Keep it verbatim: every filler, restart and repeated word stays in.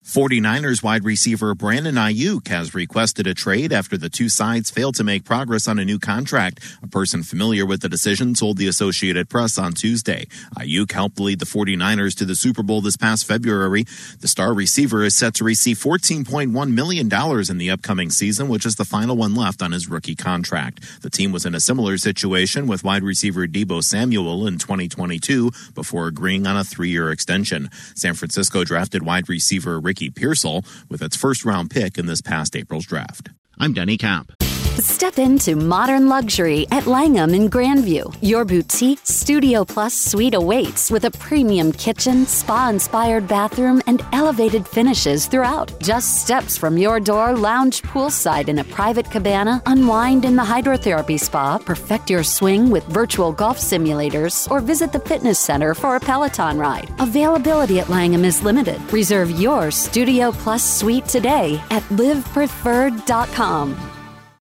forty-niners wide receiver Brandon Ayuk has requested a trade after the two sides failed to make progress on a new contract. A person familiar with the decision told the Associated Press on Tuesday. Ayuk helped lead the forty-niners to the Super Bowl this past February. The star receiver is set to receive fourteen point one million dollars in the upcoming season, which is the final one left on his rookie contract. The team was in a similar situation with wide receiver Deebo Samuel in twenty twenty-two before agreeing on a three-year extension. San Francisco drafted wide receiver Ricky Pearsall with its first-round pick in this past April's draft. I'm Denny Camp. Step into modern luxury at Langham in Grandview. Your boutique Studio Plus suite awaits with a premium kitchen, spa-inspired bathroom, and elevated finishes throughout. Just steps from your door, lounge poolside in a private cabana, unwind in the hydrotherapy spa, perfect your swing with virtual golf simulators, or visit the fitness center for a Peloton ride. Availability at Langham is limited. Reserve your Studio Plus suite today at live preferred dot com.